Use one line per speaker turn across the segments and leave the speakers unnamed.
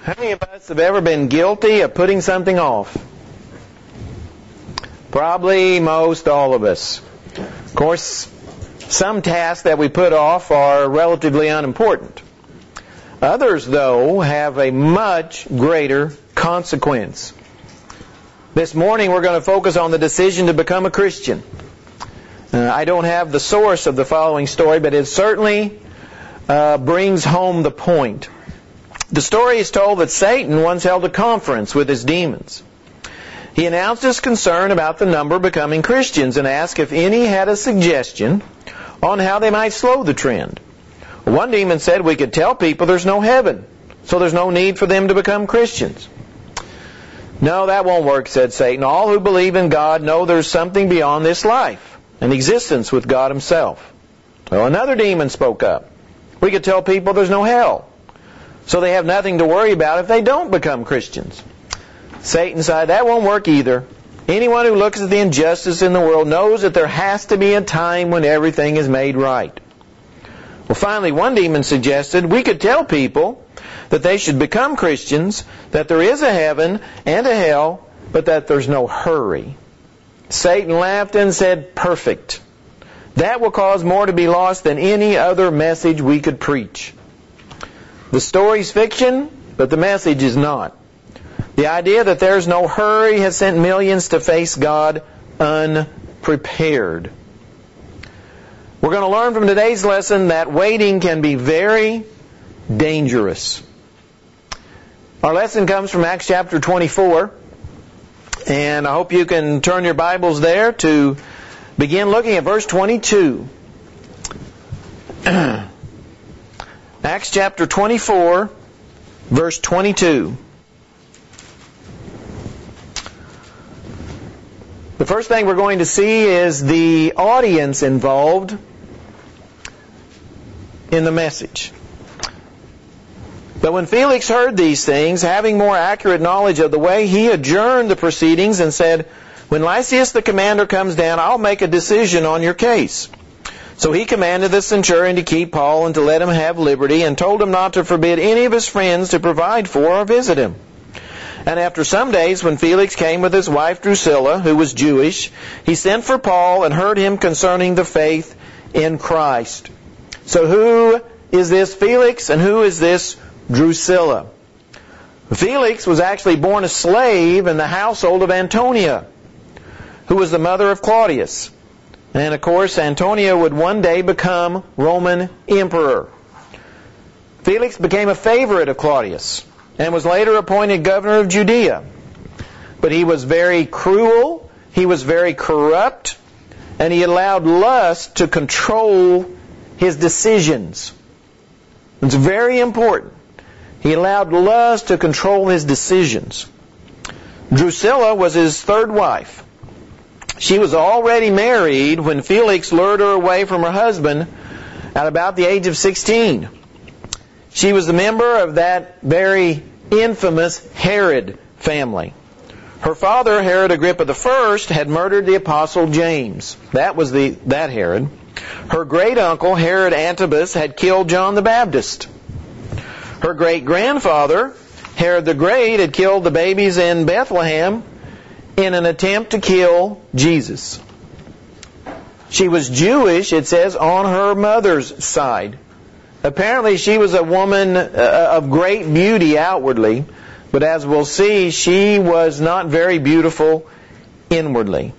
How many of us have ever been guilty of putting something off? Probably most all of us. Of course, some tasks that we put off are relatively unimportant. Others, though, have a much greater consequence. This morning we're going to focus on the decision to become a Christian. I don't have the source of the following story, but it certainly brings home the point. The story is told that Satan once held a conference with his demons. He announced his concern about the number becoming Christians and asked if any had a suggestion on how they might slow the trend. One demon said, "We could tell people there's no heaven, so there's no need for them to become Christians." "No, that won't work," said Satan. "All who believe in God know there's something beyond this life, an existence with God Himself." Well, another demon spoke up. "We could tell people there's no hell, so they have nothing to worry about if they don't become Christians." Satan said, "That won't work either. Anyone who looks at the injustice in the world knows that there has to be a time when everything is made right." Well, finally, one demon suggested, "We could tell people that they should become Christians, that there is a heaven and a hell, but that there's no hurry." Satan laughed and said, "Perfect. That will cause more to be lost than any other message we could preach." The story's fiction, but the message is not. The idea that there's no hurry has sent millions to face God unprepared. We're going to learn from today's lesson that waiting can be very dangerous. Our lesson comes from Acts chapter 24, and I hope you can turn your Bibles there to begin looking at verse 22. Acts chapter 24, verse 22. The first thing we're going to see is the audience involved in the message. But when Felix heard these things, having more accurate knowledge of the way, he adjourned the proceedings and said, "When Lysias the commander comes down, I'll make a decision on your case." So he commanded the centurion to keep Paul and to let him have liberty, and told him not to forbid any of his friends to provide for or visit him. And after some days, when Felix came with his wife Drusilla, who was Jewish, he sent for Paul and heard him concerning the faith in Christ. So who is this Felix and who is this Drusilla? Felix was actually born a slave in the household of Antonia, who was the mother of Claudius. And of course, Antonia would one day become Roman emperor. Felix became a favorite of Claudius and was later appointed governor of Judea. But he was very cruel, he was very corrupt, and he allowed lust to control his decisions. It's very important. He allowed lust to control his decisions. Drusilla was his third wife. She was already married when Felix lured her away from her husband at about the age of 16. She was a member of that very infamous Herod family. Her father, Herod Agrippa I, had murdered the apostle James. That was that Herod. Her great uncle, Herod Antipas, had killed John the Baptist. Her great grandfather, Herod the Great, had killed the babies in Bethlehem in an attempt to kill Jesus. She was Jewish, it says, on her mother's side. Apparently she was a woman of great beauty outwardly, but as we'll see, she was not very beautiful inwardly.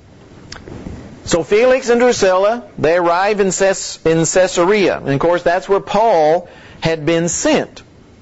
So Felix and Drusilla, they arrive in Caesarea. And of course that's where Paul had been sent.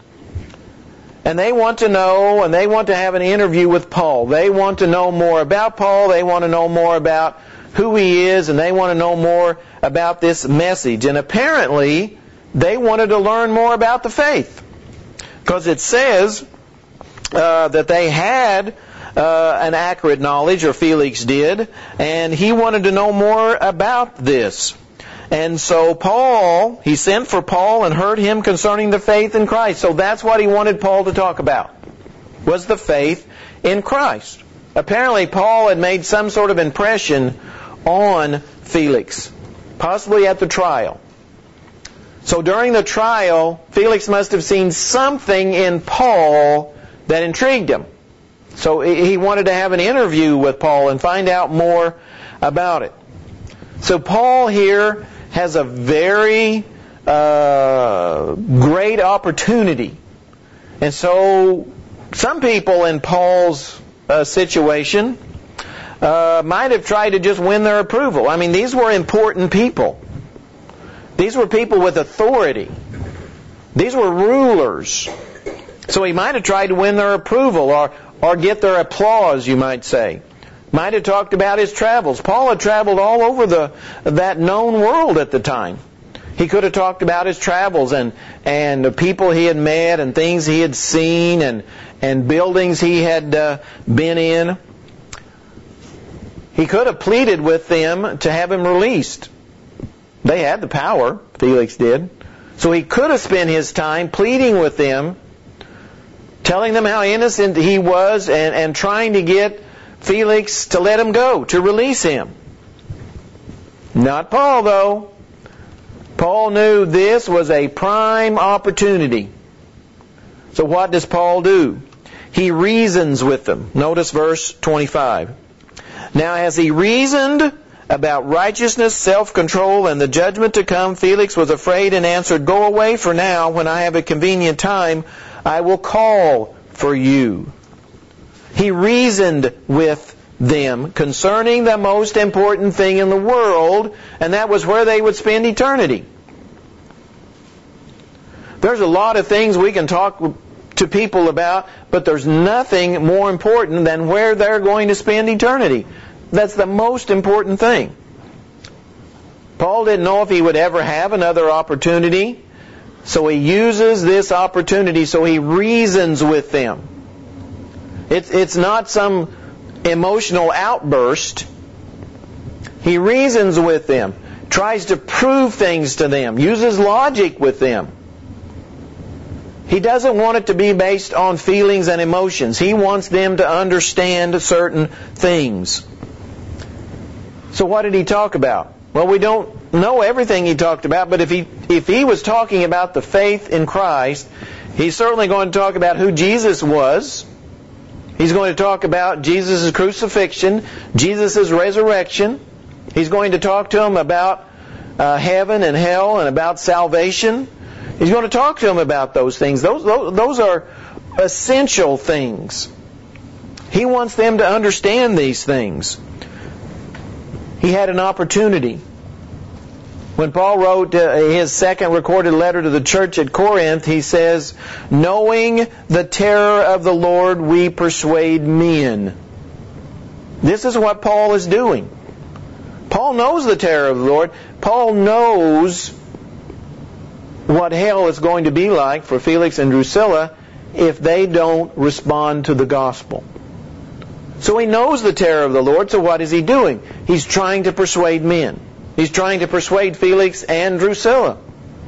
And they want to know, and they want to have an interview with Paul. They want to know more about Paul. They want to know more about who he is, and they want to know more about this message. And apparently, they wanted to learn more about the faith. Because it says that they had an accurate knowledge, or Felix did, and he wanted to know more about this. And so Paul, he sent for Paul and heard him concerning the faith in Christ. So that's what he wanted Paul to talk about, was the faith in Christ. Apparently Paul had made some sort of impression on Felix, possibly at the trial. So during the trial, Felix must have seen something in Paul that intrigued him. So he wanted to have an interview with Paul and find out more about it. So Paul here has a very great opportunity. And so some people in Paul's situation might have tried to just win their approval. I mean, these were important people. These were people with authority. These were rulers. So he might have tried to win their approval or get their applause, you might say. Might have talked about his travels. Paul had traveled all over that known world at the time. He could have talked about his travels and the people he had met and things he had seen and buildings he had been in. He could have pleaded with them to have him released. They had the power, Felix did. So he could have spent his time pleading with them, telling them how innocent he was and trying to get Felix to let him go, to release him. Not Paul, though. Paul knew this was a prime opportunity. So what does Paul do? He reasons with them. Notice verse 25. Now as he reasoned about righteousness, self-control, and the judgment to come, Felix was afraid and answered, "Go away for now. When I have a convenient time, I will call for you." He reasoned with them concerning the most important thing in the world, and that was where they would spend eternity. There's a lot of things we can talk to people about, but there's nothing more important than where they're going to spend eternity. That's the most important thing. Paul didn't know if he would ever have another opportunity, so he uses this opportunity, so he reasons with them. It's not some emotional outburst. He reasons with them, tries to prove things to them, uses logic with them. He doesn't want it to be based on feelings and emotions. He wants them to understand certain things. So what did he talk about? Well, we don't know everything he talked about, but if he was talking about the faith in Christ, he's certainly going to talk about who Jesus was. He's going to talk about Jesus' crucifixion, Jesus' resurrection. He's going to talk to them about heaven and hell and about salvation. He's going to talk to them about those things. Those are essential things. He wants them to understand these things. He had an opportunity. When Paul wrote his second recorded letter to the church at Corinth, he says, "Knowing the terror of the Lord, we persuade men." This is what Paul is doing. Paul knows the terror of the Lord. Paul knows what hell is going to be like for Felix and Drusilla if they don't respond to the gospel. So he knows the terror of the Lord, so what is he doing? He's trying to persuade men. He's trying to persuade Felix and Drusilla.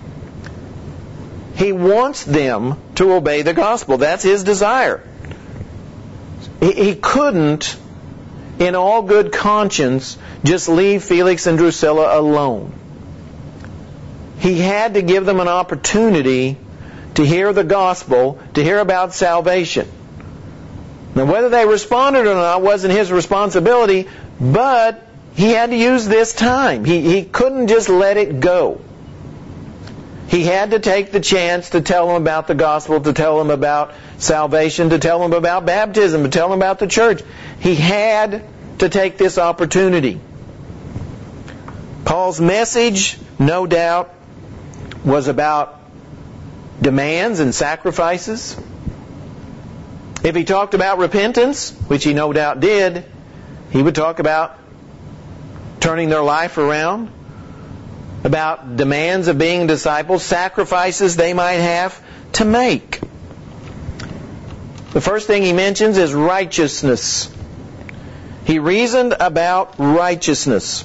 He wants them to obey the gospel. That's his desire. He couldn't, in all good conscience, just leave Felix and Drusilla alone. He had to give them an opportunity to hear the gospel, to hear about salvation. Now, whether they responded or not wasn't his responsibility, but he had to use this time. He couldn't just let it go. He had to take the chance to tell them about the gospel, to tell them about salvation, to tell them about baptism, to tell them about the church. He had to take this opportunity. Paul's message, no doubt, was about demands and sacrifices. If he talked about repentance, which he no doubt did, he would talk about turning their life around, about demands of being disciples, sacrifices they might have to make. The first thing he mentions is righteousness. He reasoned about righteousness.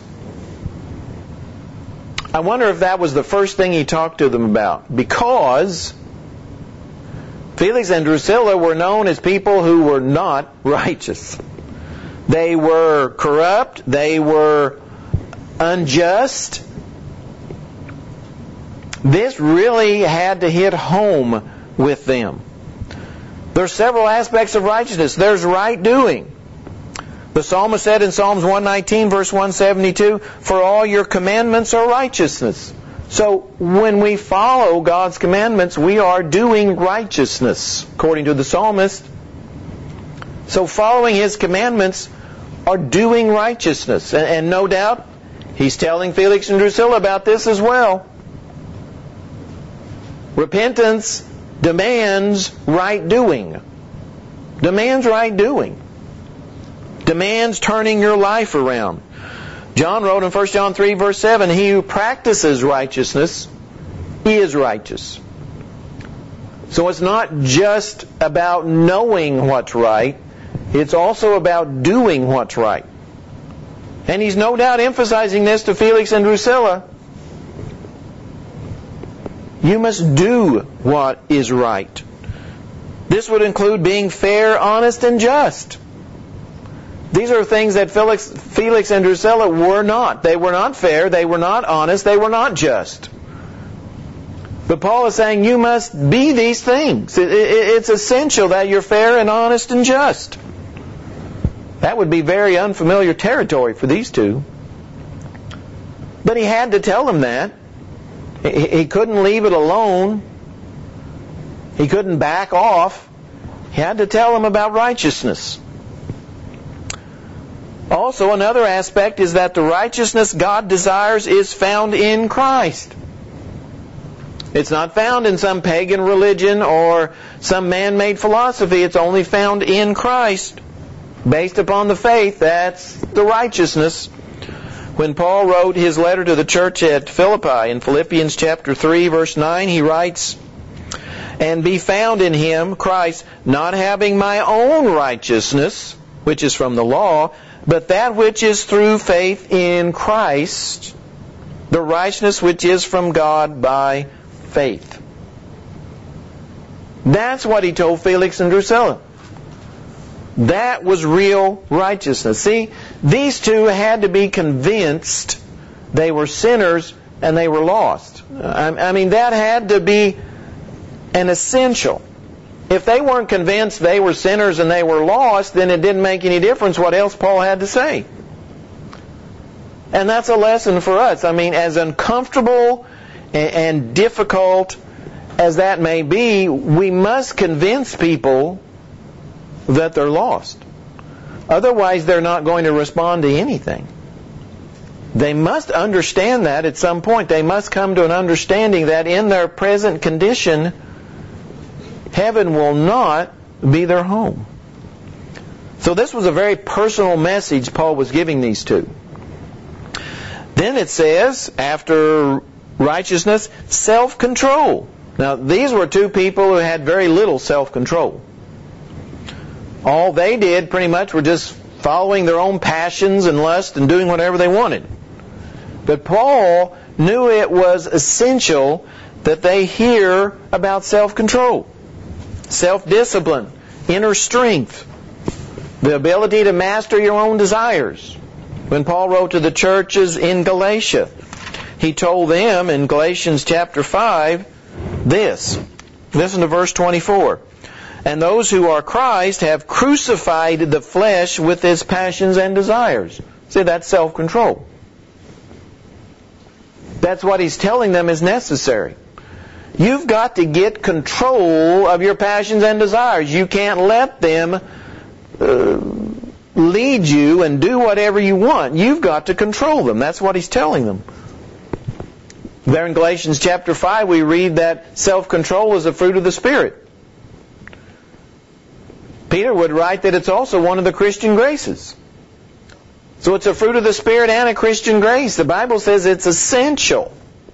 I wonder if that was the first thing he talked to them about, because Felix and Drusilla were known as people who were not righteous. They were corrupt. They were unjust. This really had to hit home with them. There are several aspects of righteousness. There's right doing. The psalmist said in Psalms 119, verse 172, "For all your commandments are righteousness." So when we follow God's commandments, we are doing righteousness, according to the psalmist. So following His commandments are doing righteousness. And no doubt, he's telling Felix and Drusilla about this as well. Repentance demands right doing. Demands right doing. Demands turning your life around. John wrote in 1 John 3, verse 7, "He who practices righteousness is righteous." So it's not just about knowing what's right, it's also about doing what's right. And he's no doubt emphasizing this to Felix and Drusilla. You must do what is right. This would include being fair, honest, and just. These are things that Felix and Drusilla were not. They were not fair, they were not honest, they were not just. But Paul is saying you must be these things. It's essential that you're fair and honest and just. That would be very unfamiliar territory for these two. But he had to tell them that. He couldn't leave it alone. He couldn't back off. He had to tell them about righteousness. Also, another aspect is that the righteousness God desires is found in Christ. It's not found in some pagan religion or some man-made philosophy. It's only found in Christ. Based upon the faith, that's the righteousness. When Paul wrote his letter to the church at Philippi in Philippians chapter 3, verse 9, he writes, "And be found in Him, Christ, not having my own righteousness, which is from the law, but that which is through faith in Christ, the righteousness which is from God by faith." That's what he told Felix and Drusilla. That was real righteousness. See, these two had to be convinced they were sinners and they were lost. I mean, that had to be an essential. If they weren't convinced they were sinners and they were lost, then it didn't make any difference what else Paul had to say. And that's a lesson for us. I mean, as uncomfortable and difficult as that may be, we must convince people that they're lost. Otherwise, they're not going to respond to anything. They must understand that at some point. They must come to an understanding that in their present condition, heaven will not be their home. So this was a very personal message Paul was giving these two. Then it says, after righteousness, self-control. Now, these were two people who had very little self-control. All they did pretty much were just following their own passions and lust and doing whatever they wanted. But Paul knew it was essential that they hear about self-control, self-discipline, inner strength, the ability to master your own desires. When Paul wrote to the churches in Galatia, he told them in Galatians chapter 5 this. Listen to verse 24. "And those who are Christ have crucified the flesh with its passions and desires." See, that's self-control. That's what he's telling them is necessary. You've got to get control of your passions and desires. You can't let them lead you and do whatever you want. You've got to control them. That's what he's telling them. There in Galatians chapter 5 we read that self-control is a fruit of the Spirit. Peter would write that it's also one of the Christian graces. So it's a fruit of the Spirit and a Christian grace. The Bible says it's essential.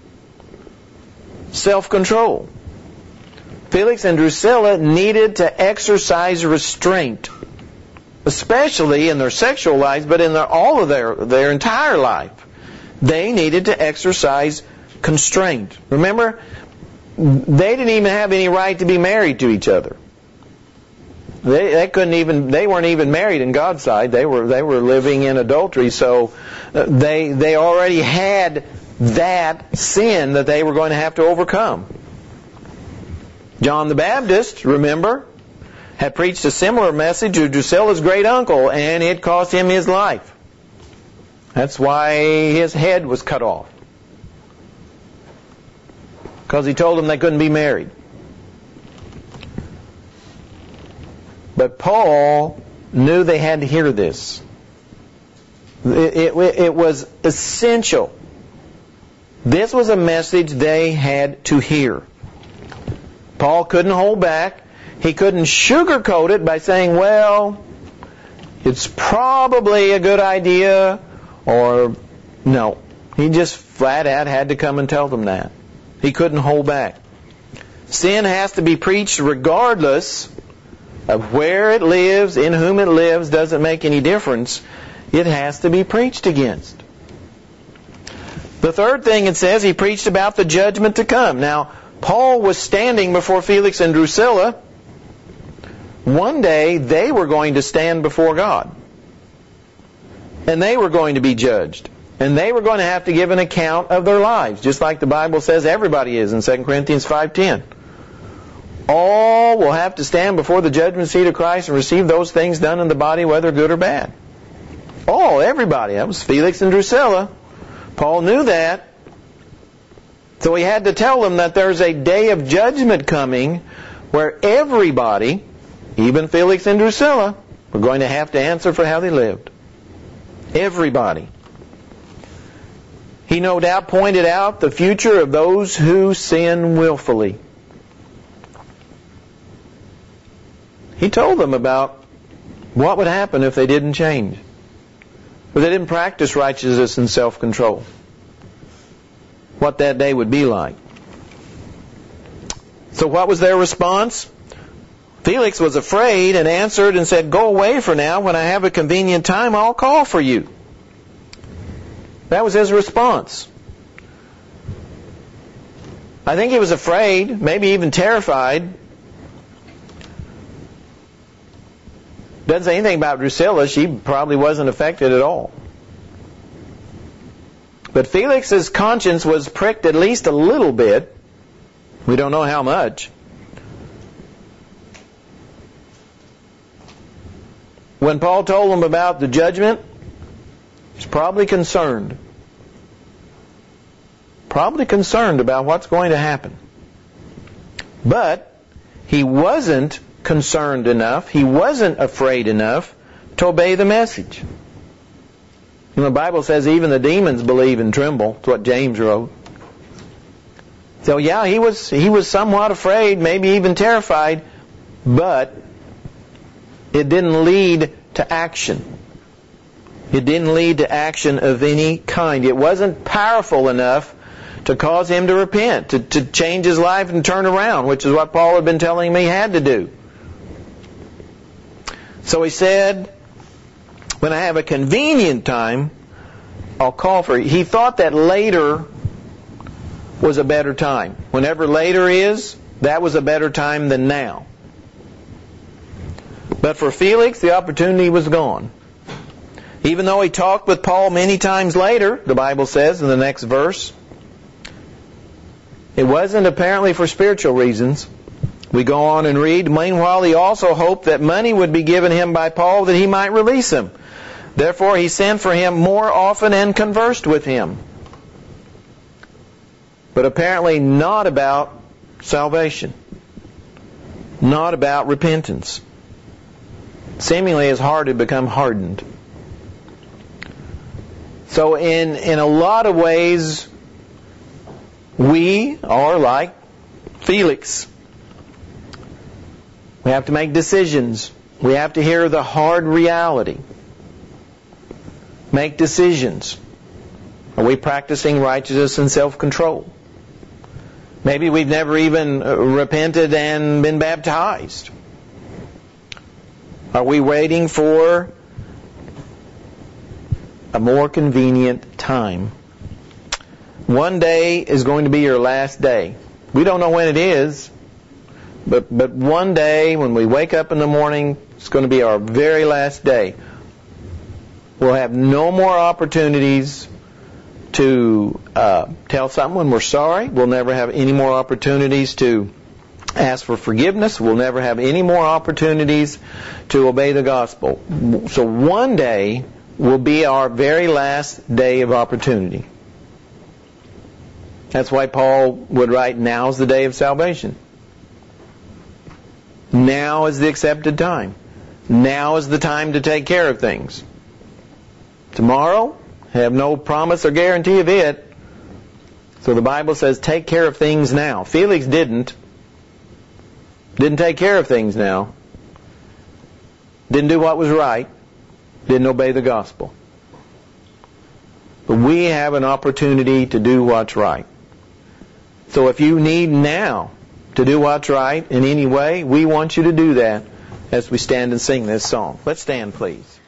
Self-control. Felix and Drusilla needed to exercise restraint, especially in their sexual lives, but in all of their entire life. They needed to exercise constraint. Remember, they didn't even have any right to be married to each other. They weren't even married in God's sight. They were living in adultery, so they already had that sin that they were going to have to overcome. John the Baptist, remember, had preached a similar message to Drusilla's great uncle, and it cost him his life. That's why his head was cut off. Because he told them they couldn't be married. But Paul knew they had to hear this. It was essential. This was a message they had to hear. Paul couldn't hold back. He couldn't sugarcoat it by saying, well, it's probably a good idea, or no. He just flat out had to come and tell them that. He couldn't hold back. Sin has to be preached regardless of where it lives, in whom it lives, doesn't make any difference. It has to be preached against. The third thing it says, he preached about the judgment to come. Now, Paul was standing before Felix and Drusilla. One day, they were going to stand before God. And they were going to be judged. And they were going to have to give an account of their lives, just like the Bible says everybody is in 2 Corinthians 5:10. All will have to stand before the judgment seat of Christ and receive those things done in the body, whether good or bad. All, everybody. That was Felix and Drusilla. Paul knew that. So he had to tell them that there's a day of judgment coming where everybody, even Felix and Drusilla, were going to have to answer for how they lived. Everybody. He no doubt pointed out the future of those who sin willfully. He told them about what would happen if they didn't change, if they didn't practice righteousness and self-control, what that day would be like. So what was their response? Felix was afraid and answered and said, "Go away for now. When I have a convenient time, I'll call for you." That was his response. I think he was afraid, maybe even terrified. Doesn't say anything about Drusilla. She probably wasn't affected at all. But Felix's conscience was pricked at least a little bit. We don't know how much. When Paul told him about the judgment, he's probably concerned. Probably concerned about what's going to happen. But he wasn't concerned enough, he wasn't afraid enough to obey the message. And the Bible says even the demons believe and tremble. That's what James wrote. So yeah, he was somewhat afraid, maybe even terrified, but it didn't lead to action. It didn't lead to action of any kind. It wasn't powerful enough to cause him to repent, to change his life and turn around, which is what Paul had been telling him he had to do. So he said, when I have a convenient time, I'll call for you. He thought that later was a better time. Whenever later is, that was a better time than now. But for Felix, the opportunity was gone. Even though he talked with Paul many times later, the Bible says in the next verse, it wasn't apparently for spiritual reasons. We go on and read, meanwhile he also hoped that money would be given him by Paul that he might release him. Therefore he sent for him more often and conversed with him. But apparently not about salvation. Not about repentance. Seemingly his heart had become hardened. So in a lot of ways, we are like Felix. We have to make decisions. We have to hear the hard reality. Make decisions. Are we practicing righteousness and self-control? Maybe we've never even repented and been baptized. Are we waiting for a more convenient time? One day is going to be your last day. We don't know when it is, but one day when we wake up in the morning, it's going to be our very last day. We'll have no more opportunities to tell someone we're sorry. We'll never have any more opportunities to ask for forgiveness. We'll never have any more opportunities to obey the gospel. So one day will be our very last day of opportunity. That's why Paul would write, now's the day of salvation. Now is the accepted time. Now is the time to take care of things. Tomorrow, have no promise or guarantee of it. So the Bible says, take care of things now. Felix didn't take care of things now. Didn't do what was right. Didn't obey the gospel. But we have an opportunity to do what's right. So if you need now to do what's right in any way, we want you to do that as we stand and sing this song. Let's stand, please.